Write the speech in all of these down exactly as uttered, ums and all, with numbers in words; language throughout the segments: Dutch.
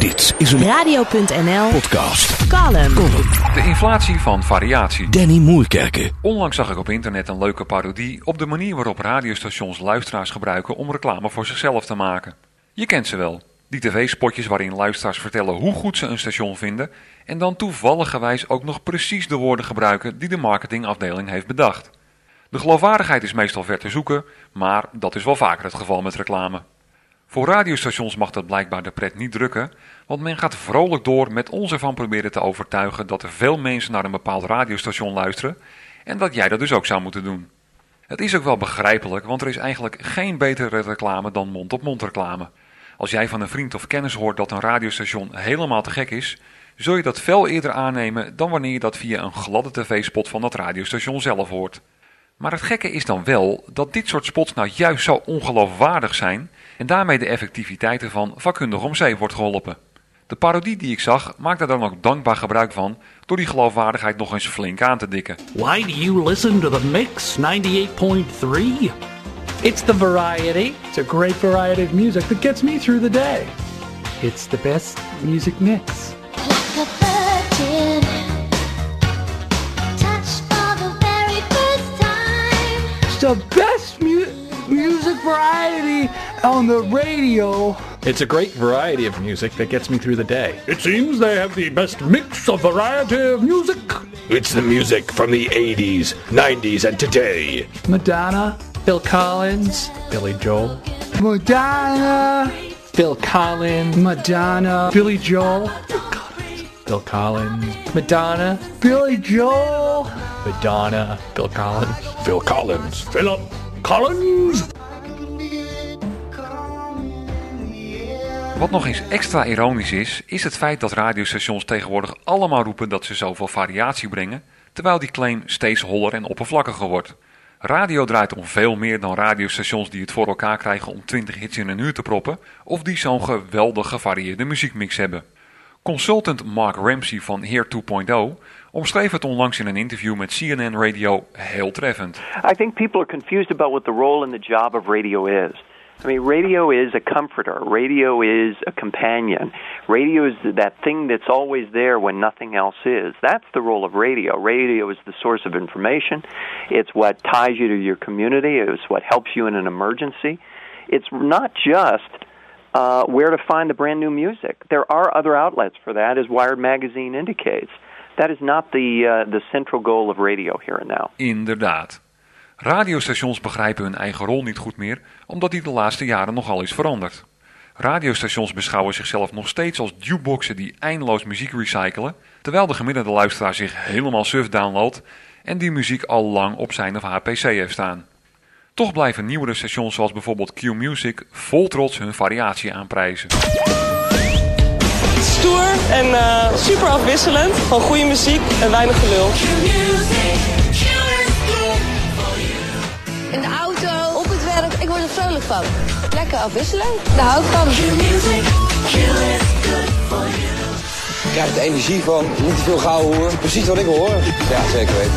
Dit is een radio punt n l podcast. Column. Column. De inflatie van variatie. Danny Moerkerke. Onlangs zag ik op internet een leuke parodie op de manier waarop radiostations luisteraars gebruiken om reclame voor zichzelf te maken. Je kent ze wel. Die tv-spotjes waarin luisteraars vertellen hoe goed ze een station vinden en dan toevalligerwijs ook nog precies de woorden gebruiken die de marketingafdeling heeft bedacht. De geloofwaardigheid is meestal ver te zoeken, maar dat is wel vaker het geval met reclame. Voor radiostations mag dat blijkbaar de pret niet drukken, want men gaat vrolijk door met ons ervan proberen te overtuigen dat er veel mensen naar een bepaald radiostation luisteren en dat jij dat dus ook zou moeten doen. Het is ook wel begrijpelijk, want er is eigenlijk geen betere reclame dan mond-op-mond reclame. Als jij van een vriend of kennis hoort dat een radiostation helemaal te gek is, zul je dat veel eerder aannemen dan wanneer je dat via een gladde tv-spot van dat radiostation zelf hoort. Maar het gekke is dan wel dat dit soort spots nou juist zo ongeloofwaardig zijn en daarmee de effectiviteit ervan vakkundig om zeep wordt geholpen. De parodie die ik zag maakte daar dan ook dankbaar gebruik van door die geloofwaardigheid nog eens flink aan te dikken. Why do you listen to the Mix ninety-eight point three? It's the variety. It's a great variety of music that gets me through the day. It's the best music mix. Like a virgin, touched for the very first time. It's the best mu- music variety on the radio. It's a great variety of music that gets me through the day. It seems they have the best mix of variety of music. It's the music from the eighties, nineties and today. Madonna, Phil Collins, Billy Joel. Madonna, Phil Collins, Madonna, Billy Joel, Phil Collins. Madonna, Billy Joel, Madonna. Phil Collins. Phil Collins. Philip Collins. Wat nog eens extra ironisch is, is het feit dat radiostations tegenwoordig allemaal roepen dat ze zoveel variatie brengen, terwijl die claim steeds holler en oppervlakkiger wordt. Radio draait om veel meer dan radiostations die het voor elkaar krijgen om twintig hits in een uur te proppen, of die zo'n geweldig gevarieerde muziekmix hebben. Consultant Mark Ramsey van Hear two point oh omschreef het onlangs in een interview met C N N Radio heel treffend. I think people are confused about what the role and the job of radio is. I mean, radio is a comforter. Radio is a companion. Radio is that thing that's always there when nothing else is. That's the role of radio. Radio is the source of information. It's what ties you to your community. It's what helps you in an emergency. It's not just uh, where to find the brand new music. There are other outlets for that, as Wired Magazine indicates. That is not the, uh, the central goal of radio here and now. Inderdaad. Radiostations begrijpen hun eigen rol niet goed meer, omdat die de laatste jaren nogal is veranderd. Radiostations beschouwen zichzelf nog steeds als jukeboxen die eindeloos muziek recyclen, terwijl de gemiddelde luisteraar zich helemaal suf downloadt en die muziek al lang op zijn of haar pc heeft staan. Toch blijven nieuwere stations zoals bijvoorbeeld Q-Music vol trots hun variatie aanprijzen. Stoer en uh, super afwisselend, van goede muziek en weinig gelul. In de auto, op het werk, ik word er vrolijk van. Lekker afwisselend, daar hou ik van. Ik krijg de energie van, niet te veel gauw horen. Precies wat ik wil horen. Ja, zeker weten.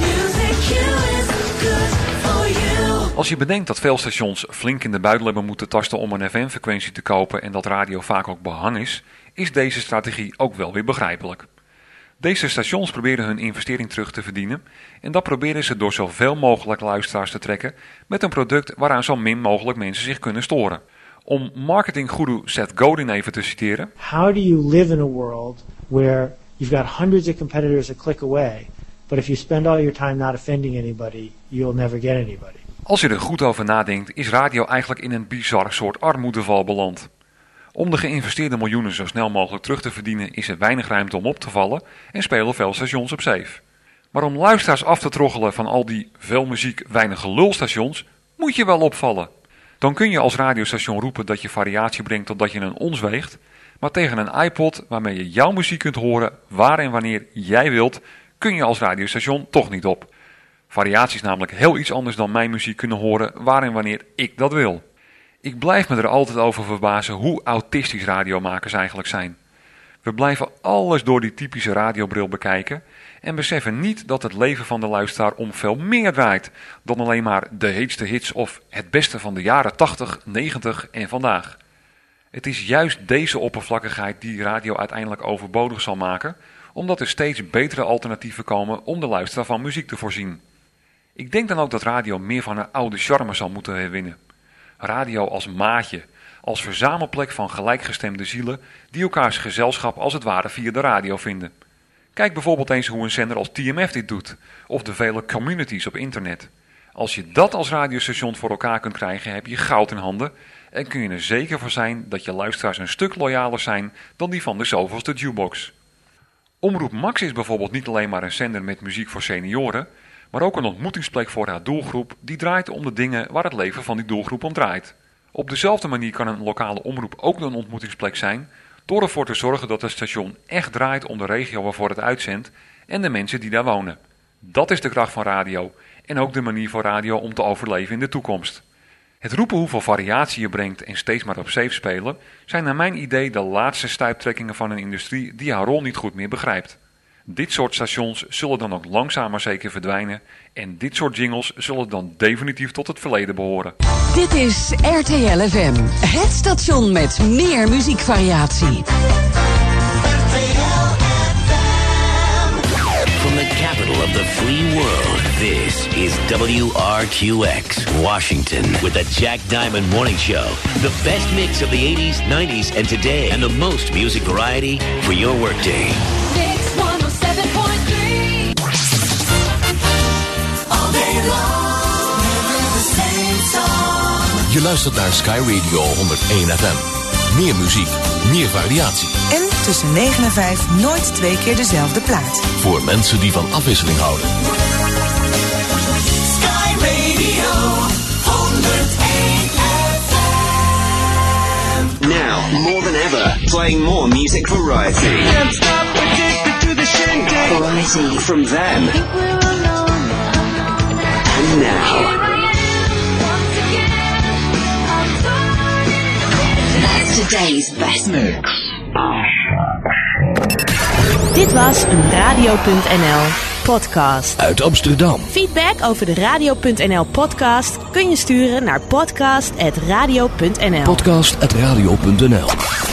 Als je bedenkt dat veel stations flink in de buidel hebben moeten tasten om een F M-frequentie te kopen en dat radio vaak ook behang is, is deze strategie ook wel weer begrijpelijk. Deze stations proberen hun investering terug te verdienen en dat proberen ze door zoveel mogelijk luisteraars te trekken met een product waaraan zo min mogelijk mensen zich kunnen storen. Om marketinggoeroe Seth Godin even te citeren. How do you live in a world where you've got hundreds of competitors a click away, but if you spend all your time not offending anybody, you'll never get anybody? Als je er goed over nadenkt, is radio eigenlijk in een bizar soort armoedeval beland. Om de geïnvesteerde miljoenen zo snel mogelijk terug te verdienen is er weinig ruimte om op te vallen en spelen veel stations op safe. Maar om luisteraars af te troggelen van al die veel muziek, weinig gelulstations, moet je wel opvallen. Dan kun je als radiostation roepen dat je variatie brengt totdat je een ons weegt, maar tegen een iPod waarmee je jouw muziek kunt horen waar en wanneer jij wilt, kun je als radiostation toch niet op. Variatie is namelijk heel iets anders dan mijn muziek kunnen horen waar en wanneer ik dat wil. Ik blijf me er altijd over verbazen hoe autistisch radiomakers eigenlijk zijn. We blijven alles door die typische radiobril bekijken en beseffen niet dat het leven van de luisteraar om veel meer draait dan alleen maar de heetste hits of het beste van de jaren tachtig, negentig en vandaag. Het is juist deze oppervlakkigheid die radio uiteindelijk overbodig zal maken, omdat er steeds betere alternatieven komen om de luisteraar van muziek te voorzien. Ik denk dan ook dat radio meer van haar oude charme zal moeten herwinnen. Radio als maatje, als verzamelplek van gelijkgestemde zielen die elkaars gezelschap als het ware via de radio vinden. Kijk bijvoorbeeld eens hoe een zender als T M F dit doet, of de vele communities op internet. Als je dat als radiostation voor elkaar kunt krijgen, heb je goud in handen en kun je er zeker voor zijn dat je luisteraars een stuk loyaler zijn dan die van de zoveelste jukebox. Omroep Max is bijvoorbeeld niet alleen maar een zender met muziek voor senioren, maar ook een ontmoetingsplek voor haar doelgroep die draait om de dingen waar het leven van die doelgroep om draait. Op dezelfde manier kan een lokale omroep ook een ontmoetingsplek zijn door ervoor te zorgen dat het station echt draait om de regio waarvoor het uitzendt en de mensen die daar wonen. Dat is de kracht van radio en ook de manier voor radio om te overleven in de toekomst. Het roepen hoeveel variatie je brengt en steeds maar op safe spelen zijn naar mijn idee de laatste stuiptrekkingen van een industrie die haar rol niet goed meer begrijpt. Dit soort stations zullen dan ook langzaam maar zeker verdwijnen en dit soort jingles zullen dan definitief tot het verleden behoren. Dit is R T L F M, het station met meer muziekvariatie. From the capital of the free world, this is W R Q X, Washington, with the Jack Diamond Morning Show. The best mix of the eighties, nineties, and today, and the most music variety for your workday. Mix honderdzeven point drie. All day long, never the same song. Je luistert naar Sky Radio honderdéén F M. Meer muziek, meer variatie. En tussen negen en vijf nooit twee keer dezelfde plaat. Voor mensen die van afwisseling houden. Sky Radio honderdéén F M. Now, more than ever, playing more music variety. Can't stop addicted to the shindig. Variety from them. I think we're alone. And now. Here I am, once again. I'm sorry. That's today's best mix. Dit was een Radio punt N L podcast. Uit Amsterdam. Feedback over de Radio punt N L podcast kun je sturen naar podcast at radio punt n l. podcast at radio punt n l.